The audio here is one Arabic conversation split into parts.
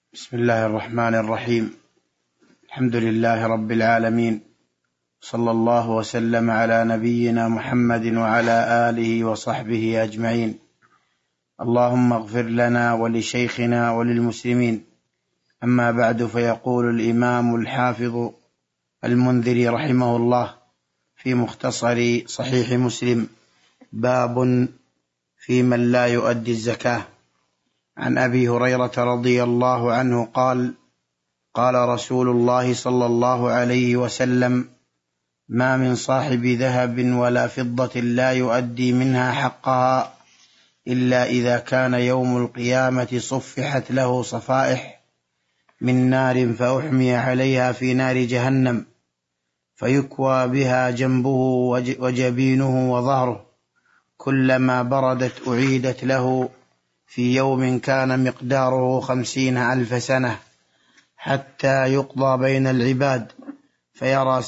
بسم الله الرحمن الرحيم. الحمد لله رب العالمين، صلى الله وسلم على نبينا محمد وعلى آله وصحبه أجمعين. اللهم اغفر لنا ولشيخنا وللمسلمين. أما بعد، فيقول الإمام الحافظ المنذري رحمه الله في مختصر صحيح مسلم: باب في من لا يؤدي الزكاة. عن أبي هريرة رضي الله عنه قال: قال رسول الله صلى الله عليه وسلم: ما من صاحب ذهب ولا فضة لا يؤدي منها حقها إلا إذا كان يوم القيامة صفحت له صفائح من نار فأحمي عليها في نار جهنم، فيكوى بها جنبه وجبينه وظهره، كلما بردت أعيدت له في يوم كان مقداره 50,000 سنة، حتى يقضى بين العباد فيرى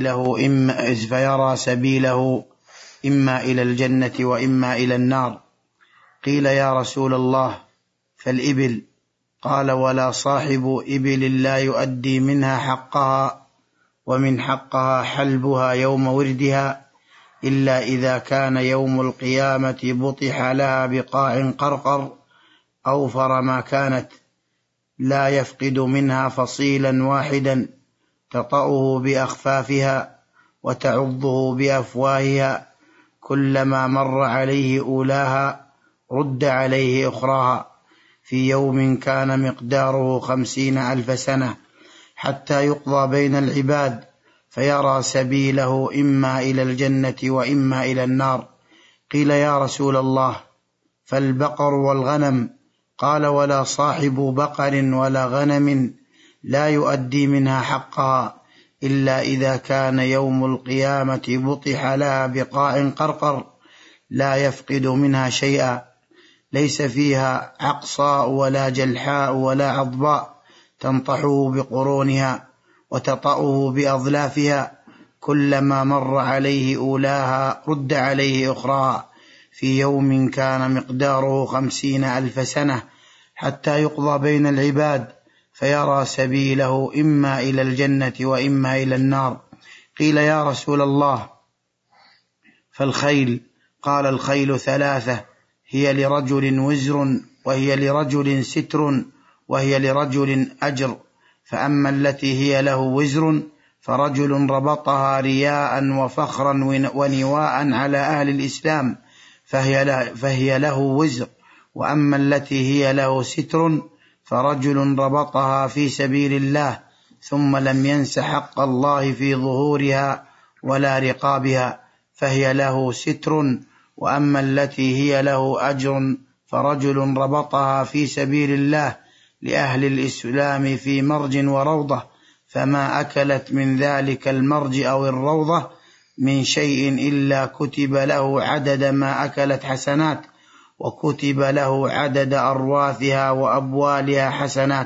سبيله إما إلى الجنة وإما إلى النار. قيل: يا رسول الله، فالإبل؟ قال: ولا صاحب إبل لا يؤدي منها حقها، ومن حقها حلبها يوم وردها، إلا إذا كان يوم القيامة بطح لها بقاع قرقر أوفر ما كانت، لا يفقد منها فصيلا واحدا، تطأه بأخفافها وتعضه بأفواهها، كلما مر عليه أولاها رد عليه أخراها، في يوم كان مقداره 50,000 سنة، حتى يقضى بين العباد فيرى سبيله إما إلى الجنة وإما إلى النار. قيل: يا رسول الله، فالبقر والغنم؟ قال: ولا صاحب بقر ولا غنم لا يؤدي منها حقها إلا إذا كان يوم القيامة بطح لها بقاع قرقر، لا يفقد منها شيئا، ليس فيها عقصاء ولا جلحاء ولا عضباء، تنطحه بقرونها وتطأه بأظلافها، كلما مر عليه أولاها رد عليه أخراها، في يوم كان مقداره 50,000 سنة، حتى يقضى بين العباد فيرى سبيله إما إلى الجنة وإما إلى النار. قيل: يا رسول الله، فالخيل؟ قال: الخيل 3: هي لرجل وزر، وهي لرجل ستر، وهي لرجل أجر. فأما التي هي له وزر فرجل ربطها رياء وفخرا ونواء على أهل الإسلام فهي له وزر. وأما التي هي له ستر فرجل ربطها في سبيل الله ثم لم ينس حق الله في ظهورها ولا رقابها فهي له ستر. وأما التي هي له أجر فرجل ربطها في سبيل الله لأهل الإسلام في مرج وروضة، فما أكلت من ذلك المرج أو الروضة من شيء إلا كتب له عدد ما أكلت حسنات، وكتب له عدد أرواثها وأبوالها حسنات.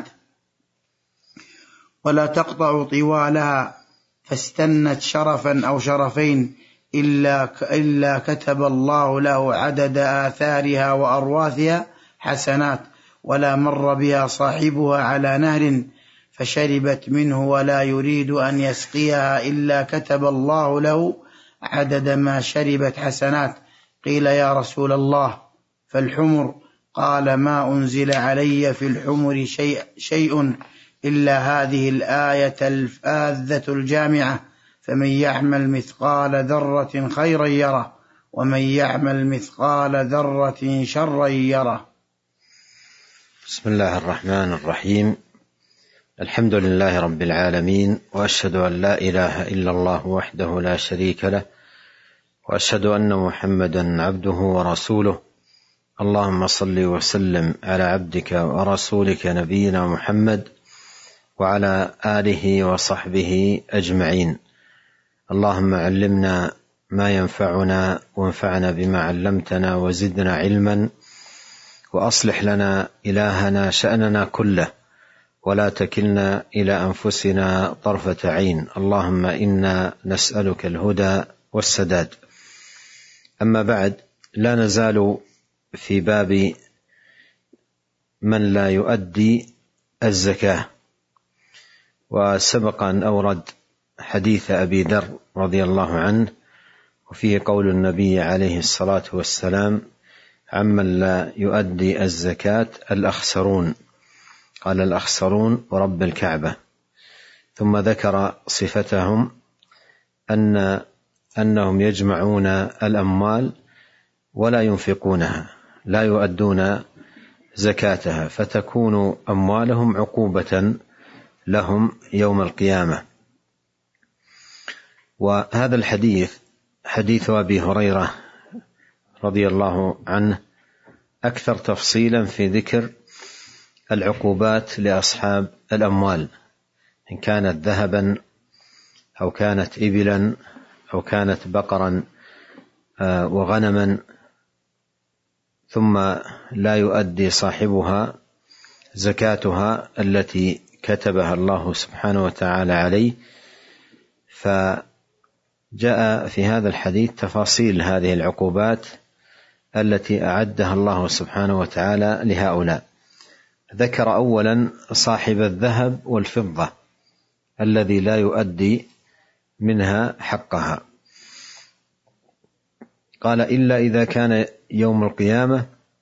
ولا تقطع طوالها فاستنت شرفا أو شرفين إلا كتب الله له عدد آثارها وأرواثها حسنات. ولا مر بها صاحبها على نهر فشربت منه ولا يريد أن يسقيها إلا كتب الله له عدد ما شربت حسنات. قيل: يا رسول الله، فالحمر؟ قال: ما أنزل علي في الحمر شيء إلا هذه الآية الفاذة الجامعة: فمن يعمل مثقال ذرة خيرا يره، ومن يعمل مثقال ذرة شرا يره. بسم الله الرحمن الرحيم. الحمد لله رب العالمين، وأشهد أن لا إله إلا الله وحده لا شريك له، وأشهد أن محمدا عبده ورسوله. اللهم صل وسلم على عبدك ورسولك نبينا محمد وعلى آله وصحبه أجمعين. اللهم علمنا ما ينفعنا، وانفعنا بما علمتنا، وزدنا علما، وأصلح لنا إلهنا شأننا كله، ولا تكلنا إلى أنفسنا طرفة عين. اللهم إنا نسألك الهدى والسداد. أما بعد، لا نزال في باب من لا يؤدي الزكاة. وسبق أن أورد حديث أبي ذر رضي الله عنه وفيه قول النبي عليه الصلاة والسلام: عمن لا يؤدي الزكاة الأخسرون، قال: الأخسرون ورب الكعبة. ثم ذكر صفتهم أنهم يجمعون الأموال ولا ينفقونها، لا يؤدون زكاتها، فتكون أموالهم عقوبة لهم يوم القيامة. وهذا الحديث حديث أبي هريرة رضي الله عنه أكثر تفصيلا في ذكر العقوبات لأصحاب الأموال، إن كانت ذهبا أو كانت إبلا أو كانت بقرا وغنما، ثم لا يؤدي صاحبها زكاتها التي كتبها الله سبحانه وتعالى عليه. فجاء في هذا الحديث تفاصيل هذه العقوبات التي أعدها الله سبحانه وتعالى لهؤلاء. ذكر أولا صاحب الذهب والفضة الذي لا يؤدي منها حقها، قال: إلا إذا كان يوم القيامة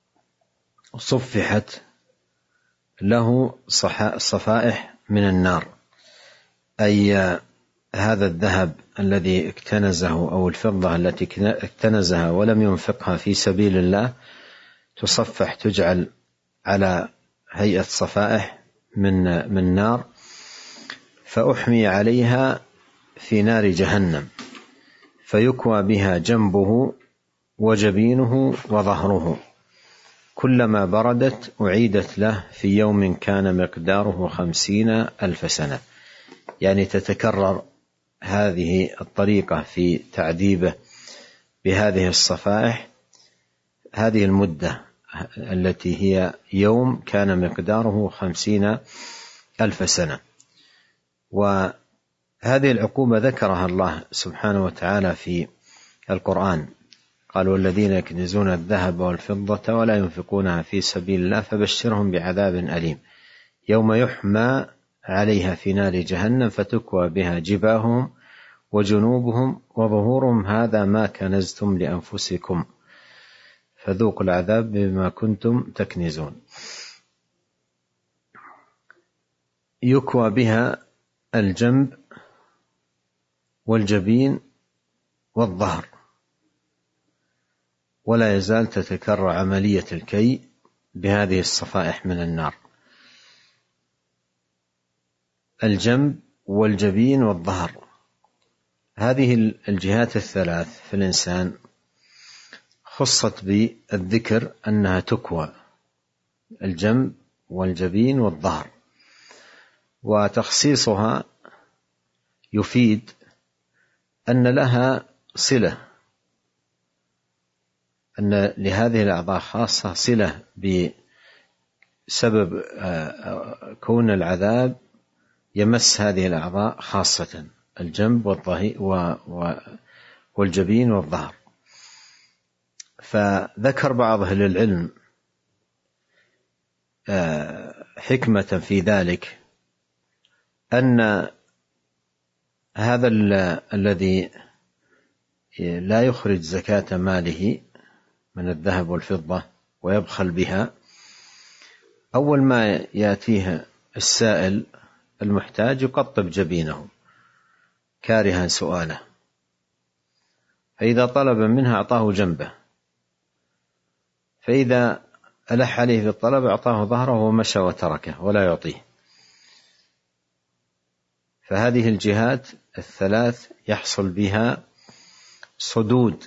صفحت له صفائح من النار، أي هذا الذهب الذي اكتنزه أو الفضة التي اكتنزها ولم ينفقها في سبيل الله تصفح، تجعل على هيئة صفائح من نار، فأحمي عليها في نار جهنم، فيكوى بها جنبه وجبينه وظهره، كلما بردت أعيدت له في يوم كان مقداره 50,000 سنة. يعني تتكرر هذه الطريقة في تعذيبه بهذه الصفائح هذه المدة التي هي يوم كان مقداره 50,000 سنة. وهذه العقوبة ذكرها الله سبحانه وتعالى في القرآن، قال: والذين يكنزون الذهب والفضة ولا ينفقونها في سبيل الله فبشرهم بعذاب أليم يوم يحمى عليها في نار جهنم فتكوى بها جباههم وجنوبهم وظهورهم هذا ما كنزتم لأنفسكم فذوقوا العذاب بما كنتم تكنزون. يكوى بها الجنب والجبين والظهر، ولا يزال تتكرر عملية الكي بهذه الصفائح من النار. الجنب والجبين والظهر، هذه الجهات الثلاث في الإنسان خصت بالذكر أنها تكوى، الجنب والجبين والظهر، وتخصيصها يفيد أن لها صلة، أن لهذه الأعضاء خاصة صلة بسبب كون العذاب يمس هذه الأعضاء خاصة الجنب والجبين والظهر. فذكر بعض أهل العلم حكمة في ذلك، أن هذا الذي لا يخرج زكاة ماله من الذهب والفضة ويبخل بها، أول ما يأتيه السائل المحتاج يقطب جبينه كارها سؤاله، فإذا طلب منها أعطاه جنبه، فإذا ألح عليه في الطلب أعطاه ظهره ومشى وتركه ولا يعطيه. فهذه الجهات الثلاث يحصل بها صدود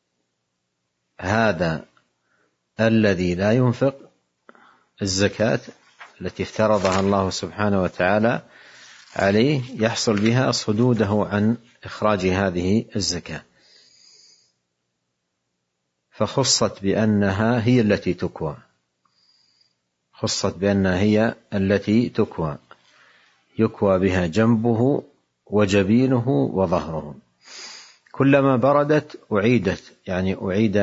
هذا الذي لا ينفق الزكاة التي افترضها الله سبحانه وتعالى عليه، يحصل بها صدوده عن إخراج هذه الزكاة، فخصت بأنها هي التي تكوى، خصت بأنها هي التي تكوى، يكوى بها جنبه وجبينه وظهره، كلما بردت أعيدت، يعني أعيد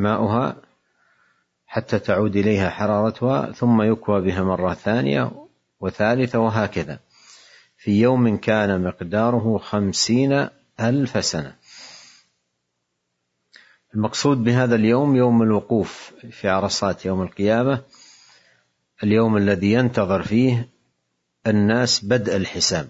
إحماؤها حتى تعود إليها حرارتها، ثم يكوى بها مرة ثانية وثالثة وهكذا، في يوم كان مقداره 50,000 سنة. المقصود بهذا اليوم يوم الوقوف في عرصات يوم القيامة، اليوم الذي ينتظر فيه الناس بدء الحساب،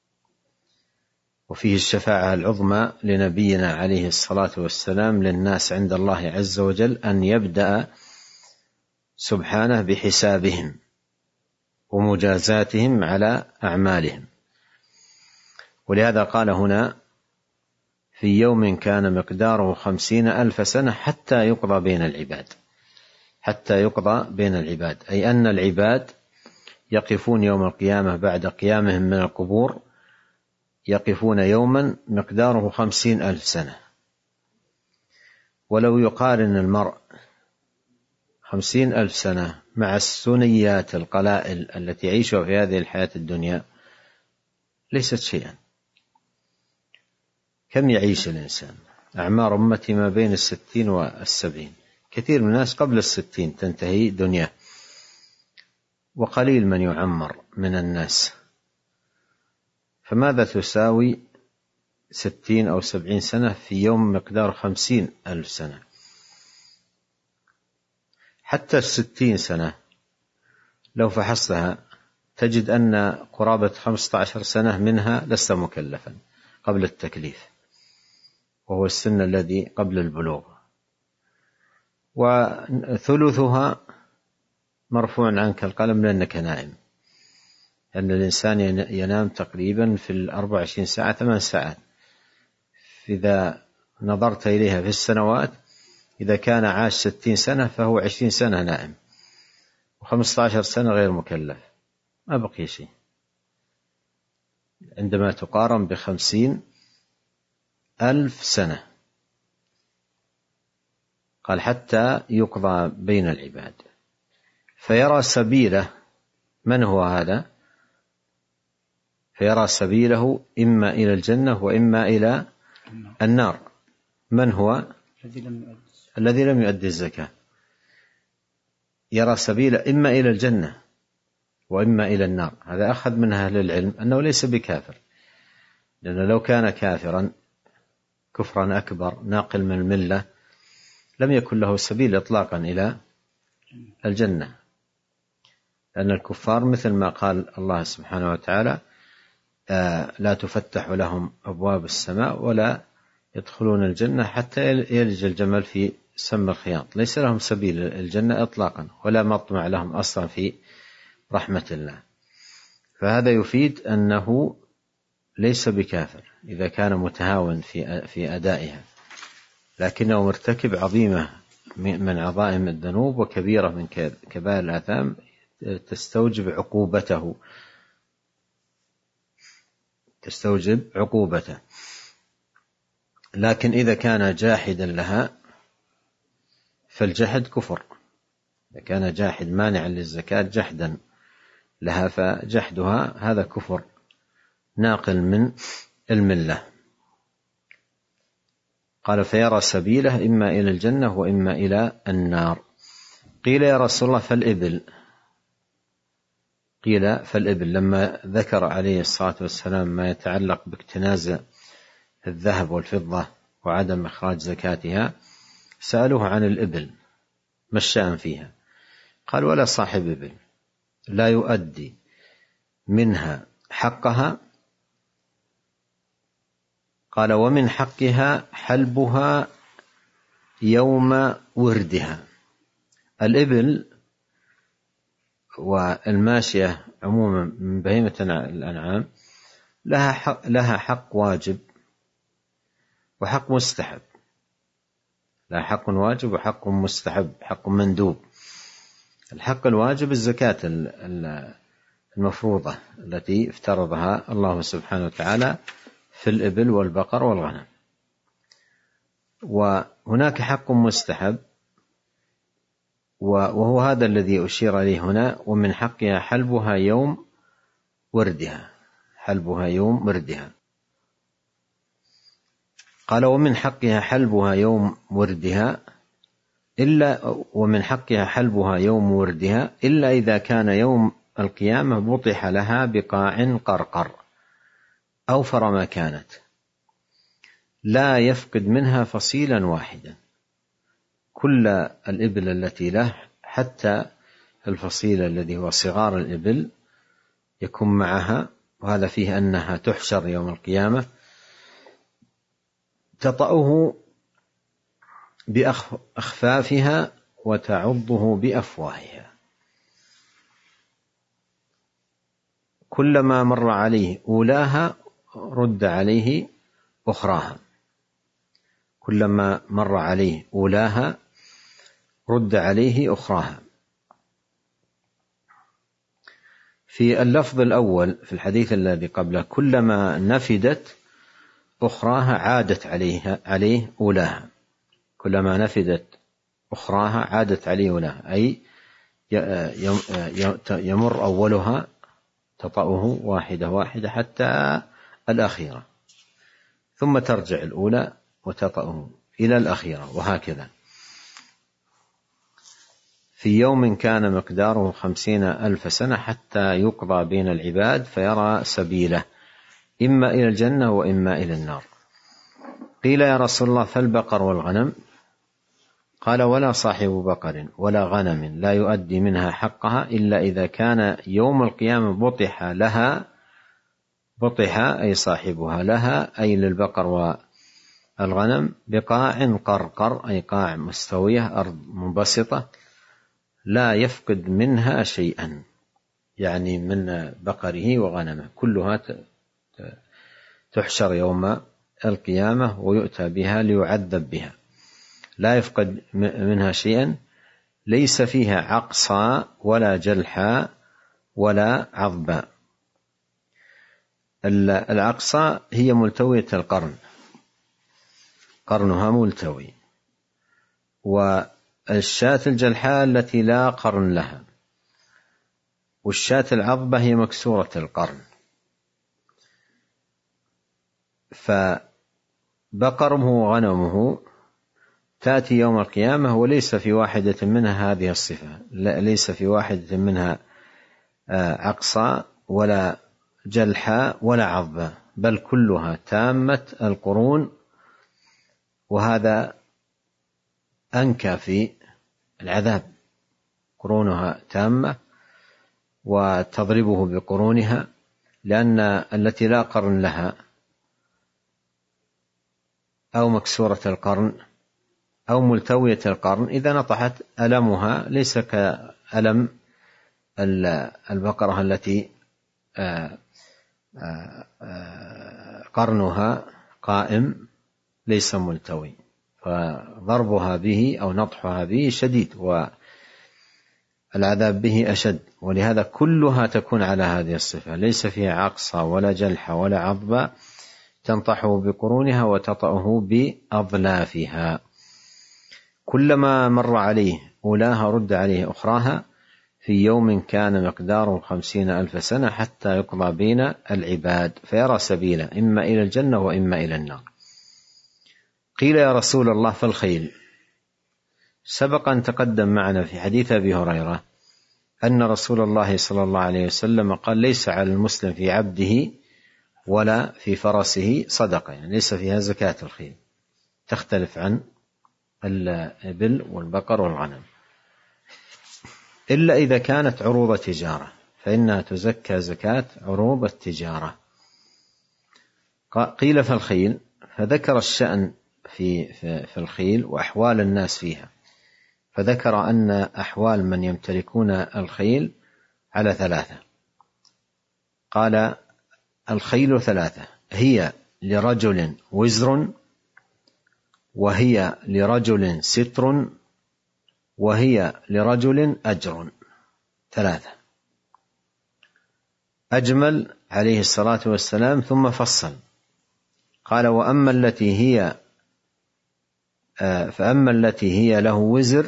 وفيه الشفاعة العظمى لنبينا عليه الصلاة والسلام للناس عند الله عز وجل، أن يبدأ سبحانه بحسابهم ومجازاتهم على أعمالهم. ولهذا قال هنا في يوم كان مقداره 50,000 سنة حتى يقضى بين العباد، حتى يقضى بين العباد، أي أن العباد يقفون يوم القيامة بعد قيامهم من القبور، يقفون يوما مقداره 50,000 سنة. ولو يقارن المرء 50,000 سنة مع السنيات القلائل التي يعيشها في هذه الحياة الدنيا ليست شيئا. كم يعيش الإنسان؟ أعمار أمتي ما بين 60 و70، كثير من الناس قبل 60 تنتهي دنياه، وقليل من يعمر من الناس. فماذا تساوي 60 أو 70 سنة في يوم مقدار 50,000 سنة؟ حتى 60 سنة لو فحصتها تجد أن قرابة 15 سنة منها لست مكلفا قبل التكليف، وهو السن الذي قبل البلوغ، وثلثها مرفوع عنك القلم لأنك نائم، لأن الإنسان ينام تقريبا في 24 ساعة 8 ساعات. إذا نظرت إليها في السنوات، إذا كان عاش 60 سنة فهو 20 سنة نائم، و15 سنة غير مكلف، ما بقي شيء عندما تقارن ب50,000 سنة. قال حتى يقضى بين العباد فيرى سبيله. من هو هذا؟ فيرى سبيله إما إلى الجنة وإما إلى النار. من هو؟ الذي لم يؤدي الزكاة. يرى سبيله إما إلى الجنة وإما إلى النار. هذا أخذ من أهل العلم أنه ليس بكافر، لأنه لو كان كافرا كفرا أكبر ناقل من الملة لم يكن له سبيل إطلاقا إلى الجنة، لأن الكفار مثل ما قال الله سبحانه وتعالى لا تفتح لهم أبواب السماء ولا يدخلون الجنة حتى يلج الجمل في سم الخياط، ليس لهم سبيل الجنة إطلاقا ولا مطمع لهم أصلا في رحمة الله. فهذا يفيد أنه ليس بكافر إذا كان متهاون في أدائها، لكنه مرتكب عظيمة من عظائم الذنوب وكبيرة من كبائر الآثام تستوجب عقوبته. لكن إذا كان جاحدا لها فالجحد كفر. إذا كان جاحد مانعا للزكاة جحدا لها فجحدها هذا كفر ناقل من الملة. قال فيرى سبيله إما إلى الجنة وإما إلى النار. قيل يا رسول الله فالإبل؟ قيل فالإبل لما ذكر عليه الصلاة والسلام ما يتعلق باكتناز الذهب والفضة وعدم إخراج زكاتها سألوه عن الإبل ما الشأن فيها؟ قال ولا صاحب إبل لا يؤدي منها حقها. قال ومن حقها حلبها يوم وردها. الإبل والماشية عموما من بهيمة الأنعام لها حق واجب وحق مستحب، لها حق واجب وحق مستحب، حق مندوب. الحق الواجب الزكاة المفروضة التي افترضها الله سبحانه وتعالى في الإبل والبقر والغنم. وهناك حق مستحب وهو هذا الذي أشير إليه هنا، ومن حقها حلبها يوم وردها. حلبها يوم وردها. قال ومن حقها حلبها يوم وردها ومن حقها حلبها يوم وردها إلا إذا كان يوم القيامة بطح لها بقاع قرقر أوفر ما كانت لا يفقد منها فصيلا واحدا. كل الإبل التي له حتى الفصيل الذي هو صغار الإبل يكون معها، وهذا فيه أنها تحشر يوم القيامة تطأه بأخفافها وتعضه بأفواهها. كلما مر عليه أولاها رد عليه أخراها، كلما مر عليه أولاها رد عليه أخراها. في اللفظ الأول في الحديث الذي قبله كلما نفدت أخراها عادت عليه أولاها، كلما نفدت أخراها عادت عليه أولاها، أي يمر أولها تطأه واحدة واحدة حتى الأخيرة، ثم ترجع الأولى وتطأه إلى الأخيرة، وهكذا. في يوم كان مقداره 50,000 سنة حتى يقضى بين العباد فيرى سبيله إما إلى الجنة وإما إلى النار. قيل يا رسول الله فالبقر والغنم؟ قال ولا صاحب بقر ولا غنم لا يؤدي منها حقها إلا إذا كان يوم القيامة بطح أي صاحبها لها أي للبقر والغنم بقاع قرقر أي قاع مستوية أرض منبسطة لا يفقد منها شيئا، يعني من بقره وغنمه كلها تحشر يوم القيامة ويؤتى بها ليعذب بها، لا يفقد منها شيئا، ليس فيها عقصى ولا جلحى ولا عظبى. العقصى هي ملتوية القرن، قرنها ملتوي، والشاة الجلحاء التي لا قرن لها، والشاة العظبة هي مكسورة القرن. فبقره وغنمه تأتي يوم القيامة وليس في واحدة منها هذه الصفة، ليس في واحدة منها عقصى ولا جلحاء ولا عظبة، بل كلها تامة القرون، وهذا أنكى في العذاب، قرونها تامة وتضربه بقرونها، لأن التي لا قرن لها أو مكسورة القرن أو ملتوية القرن إذا نطحت ألمها ليس كألم البقرة التي قرنها قائم ليس ملتوي، فضربها به أو نطحها به شديد والعذاب به أشد، ولهذا كلها تكون على هذه الصفة، ليس فيها عقصى ولا جلحة ولا عظبة، تنطحه بقرونها وتطأه بأظلافها. كلما مر عليه أولاها رد عليه أخراها في يوم كان مقداره 50,000 سنة حتى يقضى بين العباد فيرى سبيله إما إلى الجنة وإما إلى النار. قيل يا رسول الله فالخيل؟ سبق أن تقدم معنا في حديث أبي هريرة أن رسول الله صلى الله عليه وسلم قال ليس على المسلم في عبده ولا في فرسه صدقة، يعني ليس فيها زكاة الخيل، تختلف عن الإبل والبقر والغنم، إلا إذا كانت عروض تجارة فإنها تزكى زكاة عروض التجارة. قيل فالخيل؟ فذكر الشأن في الخيل وأحوال الناس فيها، فذكر أن أحوال من يمتلكون الخيل على 3. قال الخيل 3: هي لرجل وزر، وهي لرجل ستر، وهي لرجل أجر. 3. أجمل عليه الصلاة والسلام ثم فصل قال فأما التي هي له وزر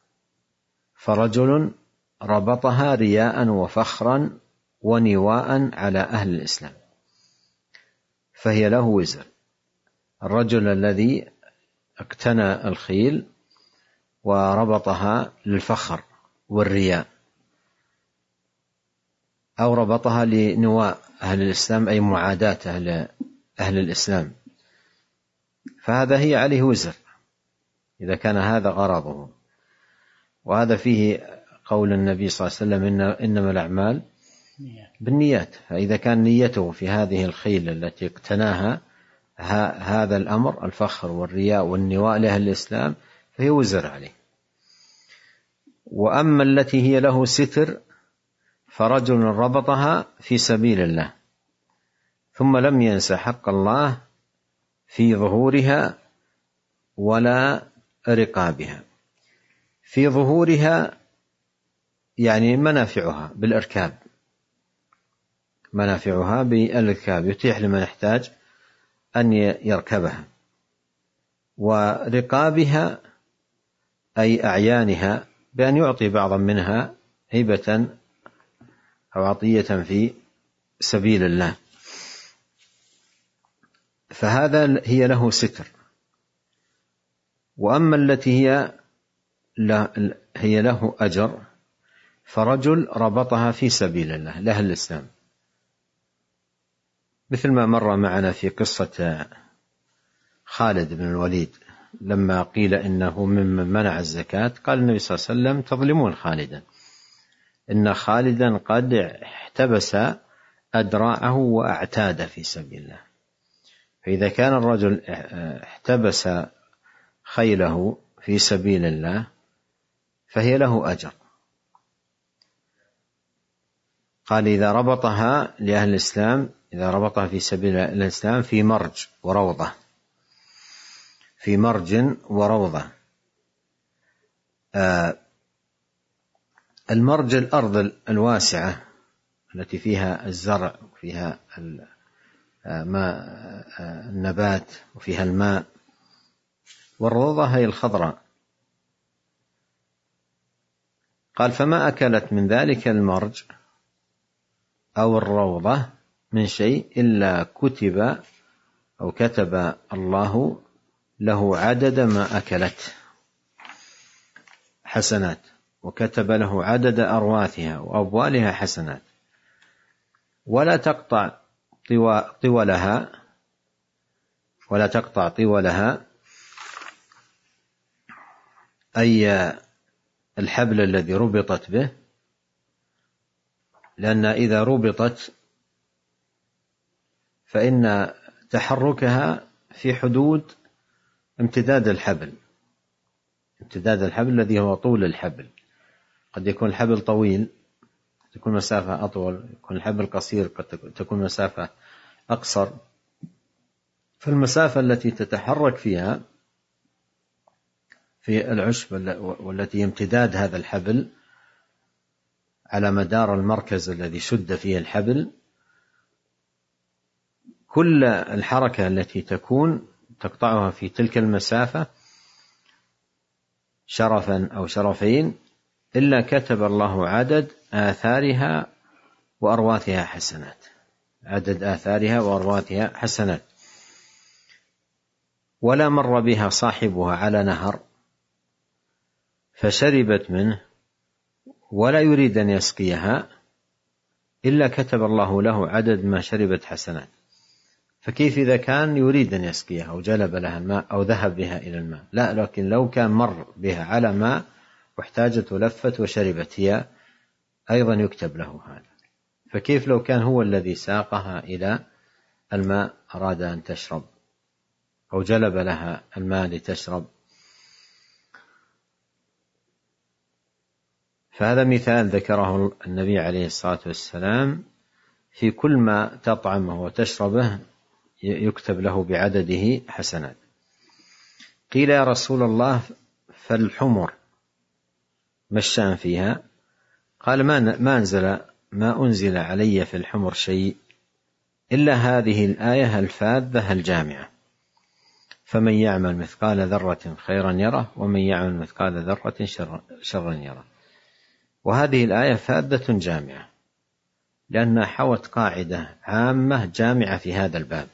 فرجل ربطها رياء وفخرا ونواء على أهل الإسلام، فهي له وزر. الرجل الذي اقتنى الخيل وربطها للفخر والرياء، أو ربطها لنواء أهل الإسلام أي معاداة أهل الإسلام، فهذا هي عليه وزر إذا كان هذا غرضه. وهذا فيه قول النبي صلى الله عليه وسلم إنما الأعمال بالنيات، فإذا كان نيته في هذه الخيل التي اقتناها هذا الأمر الفخر والرياء والنواء لأهل الإسلام فهي وزر عليه. وأما التي هي له ستر فرجل ربطها في سبيل الله ثم لم ينس حق الله في ظهورها ولا رقابها. في ظهورها يعني منافعها بالإركاب، منافعها بالإركاب يتيح لمن يحتاج أن يركبها. ورقابها أي أعيانها بأن يعطي بعضا منها هبة أو عطية في سبيل الله، فهذا هي له ستر. وأما التي هي له أجر فرجل ربطها في سبيل الله لأهل الإسلام، مثل ما مر معنا في قصة خالد بن الوليد لما قيل إنه ممن منع الزكاة، قال النبي صلى الله عليه وسلم تظلمون خالدا، إن خالدا قد احتبس أدراعه وأعتاد في سبيل الله. فإذا كان الرجل احتبس خيله في سبيل الله فهي له أجر. قال إذا ربطها لأهل الإسلام، إذا ربطها في سبيل الإسلام في مرج وروضة، في مرج وروضة. المرج الأرض الواسعة التي فيها الزرع وفيها النبات وفيها الماء، والروضة هي الخضراء. قال فما أكلت من ذلك المرج أو الروضة من شيء إلا كتب الله له عدد ما أكلت حسنات، وكتب له عدد أرواثها وأبوالها حسنات، ولا تقطع طولها أي الحبل الذي ربطت به، لأن إذا ربطت فإن تحركها في حدود امتداد الحبل الذي هو طول الحبل. قد يكون الحبل طويل تكون مسافة أطول، يكون الحبل قصير قد تكون مسافة أقصر. فالمسافة التي تتحرك فيها في العشب والتي امتداد هذا الحبل على مدار المركز الذي شد فيه الحبل، كل الحركة التي تقطعها في تلك المسافة شرفا أو شرفين إلا كتب الله عدد آثارها وأرواثها حسنات، عدد آثارها وأرواثها حسنات. ولا مر بها صاحبها على نهر فشربت منه ولا يريد أن يسقيها إلا كتب الله له عدد ما شربت حسنات. فكيف إذا كان يريد أن يسقيها أو جلب لها الماء أو ذهب بها إلى الماء؟ لا، لكن لو كان مر بها على ماء واحتاجت ولفت وشربت هي أيضا يكتب له هذا. فكيف لو كان هو الذي ساقها إلى الماء أراد أن تشرب أو جلب لها الماء لتشرب؟ فهذا مثال ذكره النبي عليه الصلاة والسلام في كل ما تطعمه وتشربه يكتب له بعدده حسنات. قيل يا رسول الله فالحمر ما الشأن فيها؟ قال ما أنزل علي في الحمر شيء إلا هذه الآية الفاذة الجامعة، فمن يعمل مثقال ذرة خيرا يره ومن يعمل مثقال ذرة شرا يره. وهذه الآية فاذة جامعة لأنها حوت قاعدة عامة جامعة في هذا الباب،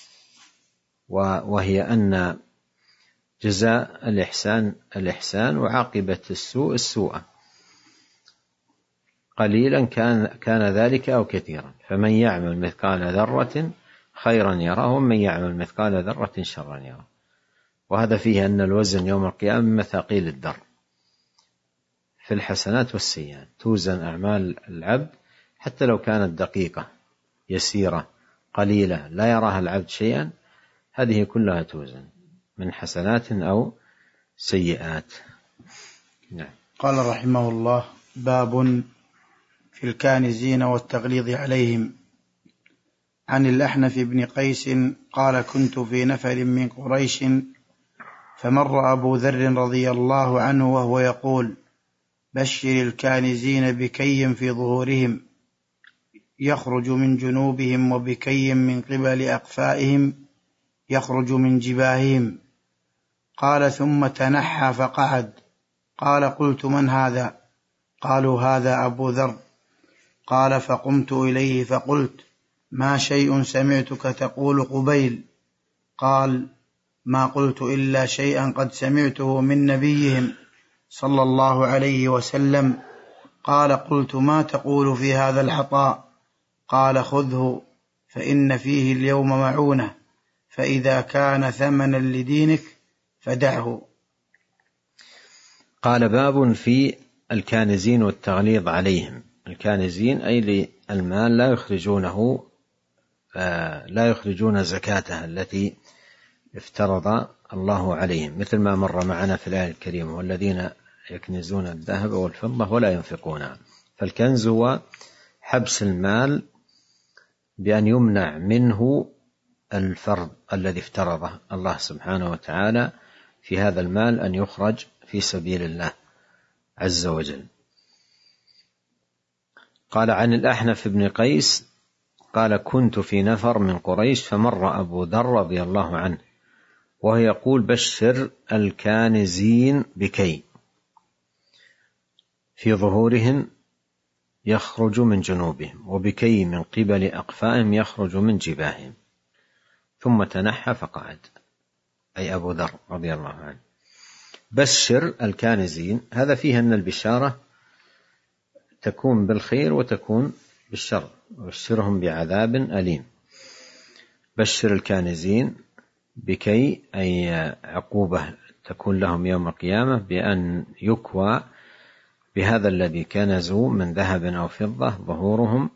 وهي أن جزاء الإحسان الإحسان وعاقبة السوء السوء. قليلا كان ذلك أو كثيرا، فمن يعمل مثقال ذرة خيرا يره ومن يعمل مثقال ذرة شرا يره. وهذا فيه أن الوزن يوم القيامة من مثاقيل الذر في الحسنات والسيئات، توزن أعمال العبد حتى لو كانت دقيقة يسيرة قليلة لا يراها العبد شيئا، هذه كلها توزن من حسنات أو سيئات. نعم. قال رحمه الله: باب في الكانزين والتغليظ عليهم. عن الأحنف بن قيس قال: كنت في نفر من قريش فمر أبو ذر رضي الله عنه وهو يقول: بشر الكانزين بكي في ظهورهم يخرج من جنوبهم وبكي من قبل أقفائهم يخرج من جباههم. قال: ثم تنحى فقعد. قال: قلت: من هذا؟ قالوا: هذا أبو ذر. قال: فقمت إليه فقلت: ما شيء سمعتك تقول قبيل؟ قال: ما قلت إلا شيئا قد سمعته من نبيهم صلى الله عليه وسلم. قال: قلت: ما تقول في هذا العطاء؟ قال: خذه فإن فيه اليوم معونة، فإذا كان ثمنا لدينك فدعه. قال: باب في الكانزين والتغليظ عليهم. الكانزين أي المال لا يخرجون زكاته التي افترض الله عليهم، مثل ما مر معنا في الآية الكريمة: والذين يكنزون الذهب والفضة ولا ينفقونها. فالكنز هو حبس المال بأن يمنع منه الفرض الذي افترضه الله سبحانه وتعالى في هذا المال أن يخرج في سبيل الله عز وجل. قال: عن الأحنف بن قيس قال: كنت في نفر من قريش فمر أبو ذر رضي الله عنه وهو يقول: بشر الكانزين بكي في ظهورهم يخرج من جنوبهم وبكي من قبل أقفائهم يخرج من جباههم. ثم تنحى فقعد، أي أبو ذر رضي الله عنه. بشر الكانزين، هذا فيه أن البشارة تكون بالخير وتكون بالشر. وبشرهم بعذاب أليم. بشر الكانزين بكي أي عقوبة تكون لهم يوم القيامة بأن يكوى بهذا الذي كنزوا من ذهب أو فضة ظهورهم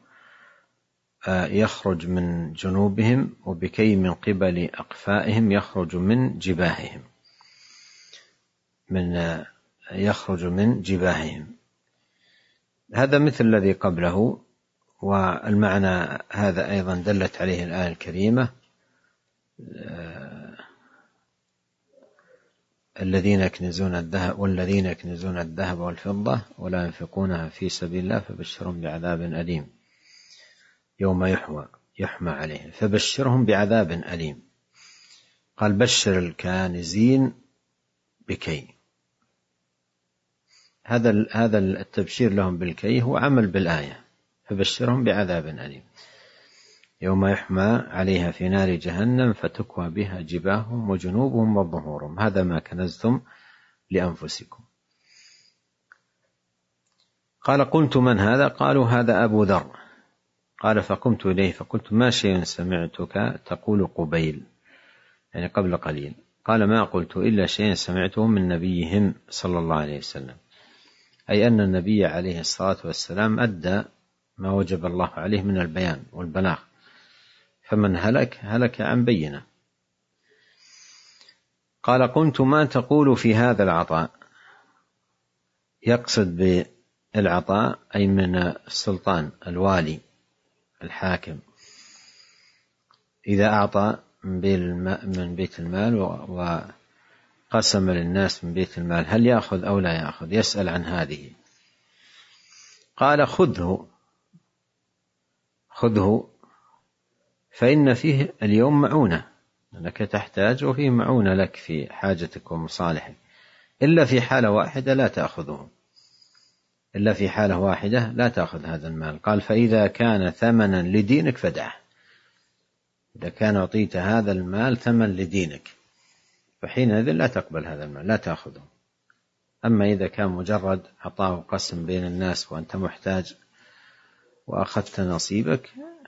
يخرج من جنوبهم، وبكي من قبل أقفائهم يخرج من جباههم، يخرج من جباههم. هذا مثل الذي قبله، والمعنى هذا أيضا دلت عليه الآية الكريمة: الذين يكنزون الذهب والذين يكنزون الذهب والفضة ولا ينفقونها في سبيل الله فبشرهم بعذاب أليم يوم يحمى عليه. فبشرهم بعذاب أليم. قال: بشر الكانزين بكي. هذا التبشير لهم بالكي هو عمل بالآية: فبشرهم بعذاب أليم يوم يحمى عليها في نار جهنم فتكوى بها جباههم وجنوبهم وظهورهم هذا ما كنزتم لأنفسكم. قال: قلت: من هذا؟ قالوا: هذا أبو ذر. قال: فقمت إليه فقلت: ما شيء سمعتك تقول قبيل، يعني قبل قليل. قال: ما قلت إلا شيء سمعته من نبيهم صلى الله عليه وسلم، أي أن النبي عليه الصلاة والسلام أدى ما وجب الله عليه من البيان والبلاغ، فمن هلك عن بينه. قال: قلت: ما تقول في هذا العطاء؟ يقصد بالعطاء أي من السلطان الوالي الحاكم، إذا أعطى من بيت المال وقسم للناس من بيت المال هل يأخذ أو لا يأخذ؟ يسأل عن هذه. قال: خذه فإن فيه اليوم معونة، أنك تحتاج وفيه معونة لك في حاجتك ومصالحك، إلا في حالة واحدة لا تأخذه، إلا في حالة واحدة لا تأخذ هذا المال. قال: فإذا كان ثمنا لدينك فدعه. إذا كان أعطيت هذا المال ثمن لدينك فحينئذ لا تقبل هذا المال، لا تأخذه. أما إذا كان مجرد عطاء وقسم بين الناس وأنت محتاج وأخذت نصيبك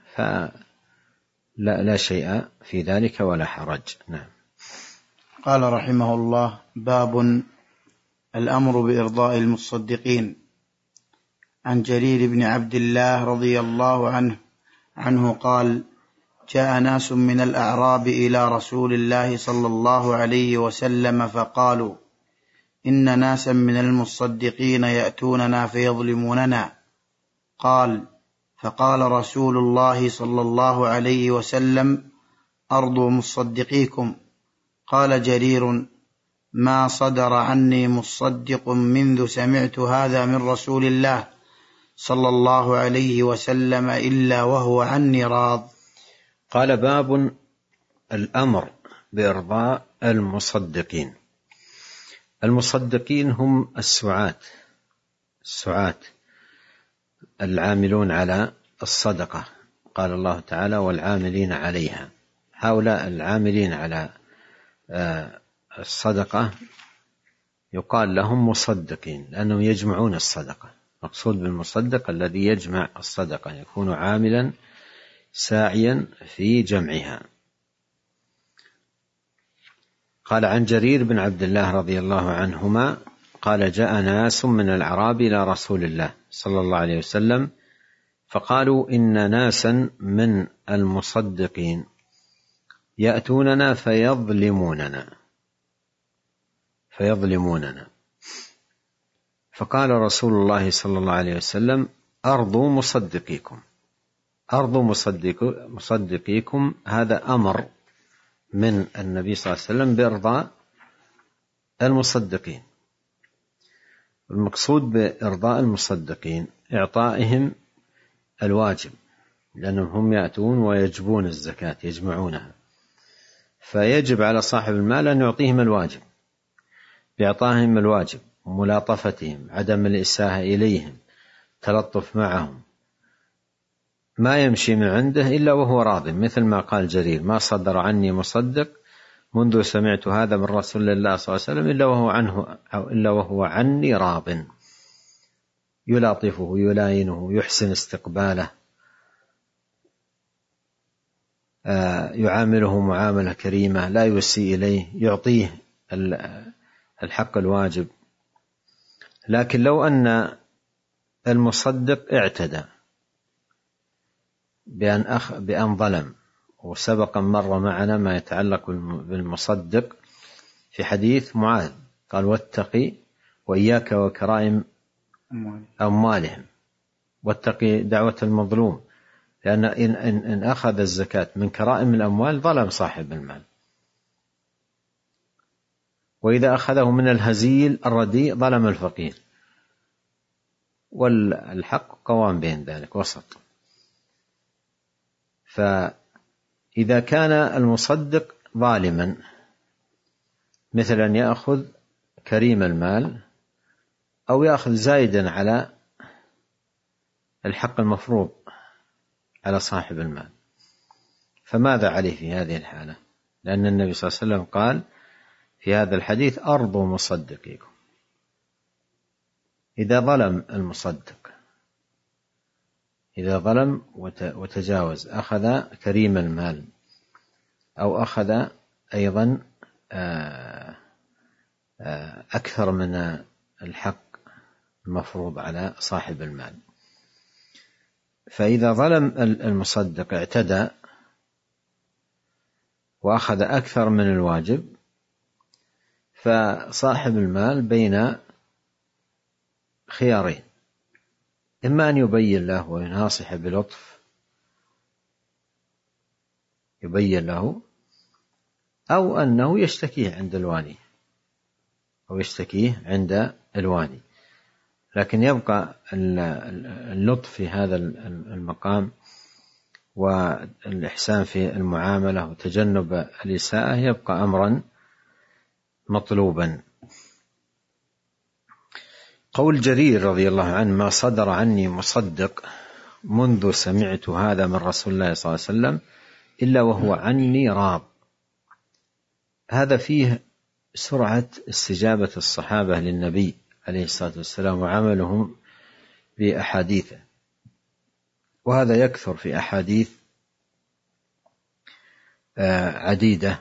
فلا شيء في ذلك ولا حرج. نعم. قال رحمه الله: باب الأمر بإرضاء المصدقين. عن جرير بن عبد الله رضي الله عنه قال: جاء ناس من الأعراب إلى رسول الله صلى الله عليه وسلم فقالوا: إن ناسا من المصدقين يأتوننا فيظلموننا. فقال رسول الله صلى الله عليه وسلم: أرضوا مصدقيكم. قال جرير: ما صدر عني مصدق منذ سمعت هذا من رسول الله صلى الله عليه وسلم إلا وهو عني راض. قال: باب الأمر بإرضاء المصدقين. المصدقين هم السعاة العاملون على الصدقة. قال الله تعالى: والعاملين عليها. هؤلاء العاملين على الصدقة يقال لهم مصدقين لأنهم يجمعون الصدقة. مقصود بالمصدق الذي يجمع الصدقة، يكون عاملا ساعيا في جمعها. قال: عن جرير بن عبد الله رضي الله عنهما قال: جاء ناس من الأعراب إلى رسول الله صلى الله عليه وسلم فقالوا: إن ناسا من المصدقين يأتوننا فيظلموننا. فقال رسول الله صلى الله عليه وسلم: أرضوا مصدقيكم. هذا أمر من النبي صلى الله عليه وسلم بإرضاء المصدقين. المقصود بإرضاء المصدقين إعطائهم الواجب، لأنهم هم يأتون ويجبون الزكاة، يجمعونها، فيجب على صاحب المال أن يعطيهم الواجب بإعطائهم الواجب وملاطفتهم، عدم الإساءة إليهم، تلطف معهم، ما يمشي من عنده إلا وهو راض، مثل ما قال جرير: ما صدر عني مصدق منذ سمعت هذا من رسول الله صلى الله عليه وسلم إلا وهو عني راض. يلاطفه، يلاينه، يحسن استقباله، يعامله معاملة كريمة، لا يسيء إليه، يعطيه الحق الواجب. لكن لو أن المصدق اعتدى بأن ظلم، وسبق مر معنا ما يتعلق بالمصدق في حديث معاذ، قال: واتقي وإياك وكرائم أموالهم، واتقي دعوة المظلوم، لأن إن أخذ الزكاة من كرائم الأموال ظلم صاحب المال، وإذا أخذه من الهزيل الرديء ظلم الفقير، والحق قوام بين ذلك وسط. فإذا كان المصدق ظالما، مثلا يأخذ كريم المال أو يأخذ زائدا على الحق المفروض على صاحب المال، فماذا عليه في هذه الحالة؟ لأن النبي صلى الله عليه وسلم قال في هذا الحديث: أرضوا مصدقيكم. إذا ظلم المصدق، إذا ظلم وتجاوز، أخذ كريم المال أو أخذ أيضا أكثر من الحق المفروض على صاحب المال، فإذا ظلم المصدق اعتدى وأخذ أكثر من الواجب، فصاحب المال بين خيارين: إما أن يبين له ويناصح بلطف، يبين له، أو أنه يشتكيه عند الوالي أو يشتكيه عند الوالي. لكن يبقى اللطف في هذا المقام والإحسان في المعاملة وتجنب الإساءة يبقى أمرا مطلوبا. قول جرير رضي الله عنه: ما صدر عني مصدق منذ سمعت هذا من رسول الله صلى الله عليه وسلم إلا وهو عني راض. هذا فيه سرعة استجابة الصحابة للنبي عليه الصلاة والسلام وعملهم بأحاديثه. وهذا يكثر في أحاديث عديدة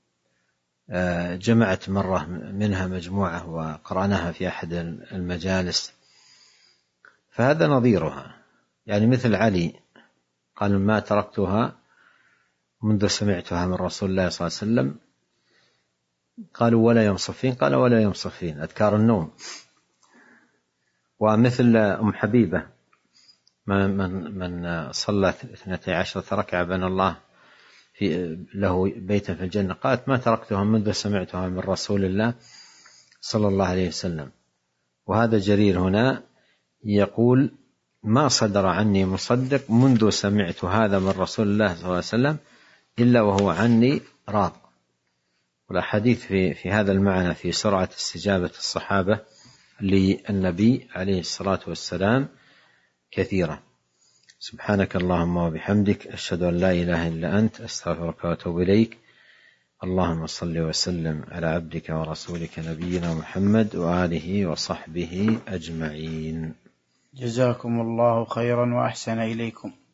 جمعت مرة منها مجموعة وقرأناها في أحد المجالس، فهذا نظيرها. يعني مثل علي قال ما تركتها منذ سمعتها من رسول الله صلى الله عليه وسلم. قالوا ولا يوم صفين؟ قال ولا يوم صفين، أذكار النوم. ومثل أم حبيبة من صلى 12 ركعة بنى الله له بيتا في الجنة، قالت ما تركتها منذ سمعتها من رسول الله صلى الله عليه وسلم. وهذا جرير هنا يقول ما صدر عني مصدق منذ سمعت هذا من رسول الله صلى الله عليه وسلم إلا وهو عني راض. والأحاديث في هذا المعنى في سرعة استجابة الصحابة للنبي عليه الصلاة والسلام كثيرة. سبحانك اللهم وبحمدك، أشهد أن لا إله إلا أنت، أستغفرك وأتوب إليك. اللهم صل وسلم على عبدك ورسولك نبينا محمد وآله وصحبه أجمعين. جزاكم الله خيرا وأحسن إليكم.